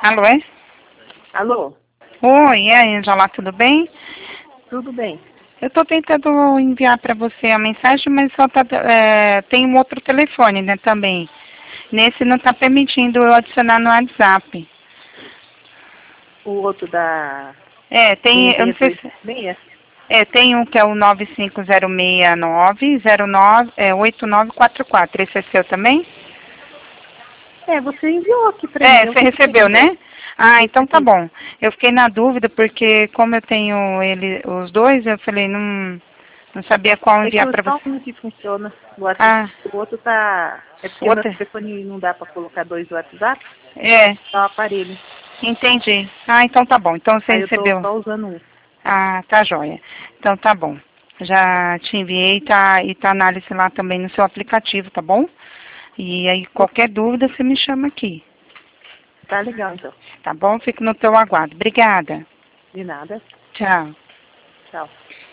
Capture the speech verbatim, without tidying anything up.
Alô, é? Alô? Oi, e aí, Angela, tudo bem? Tudo bem. Eu estou tentando enviar para você a mensagem, mas só tá, é, tem um outro telefone, né, também. Nesse não está permitindo eu adicionar no WhatsApp. O outro da É, tem, eu não sei se... meia? É, tem um que é o nove cinco zero seis nove zero nove, é, oito nove quatro quatro. Esse é seu também? É, você enviou aqui pra mim. É, Eu você vi que recebeu, mandou. né? Ah, então tá Recebi. bom. Eu fiquei na dúvida porque como eu tenho ele, os dois, eu falei, não, não sabia qual É que enviar o para só você. um que funciona o WhatsApp. Ah, O outro tá... É porque meu outra. telefone não dá pra colocar dois WhatsApp. É, Tá o aparelho. entendi. Ah, então tá bom. Então você Aí eu tô recebeu. só usando um. Ah, tá joia. Então tá bom. Já te enviei e tá, e tá análise lá também no seu aplicativo, tá bom? E aí qualquer dúvida você me chama aqui, Tá legal, então. tá bom? Fico no teu aguardo. Obrigada. De nada. Tchau. Tchau.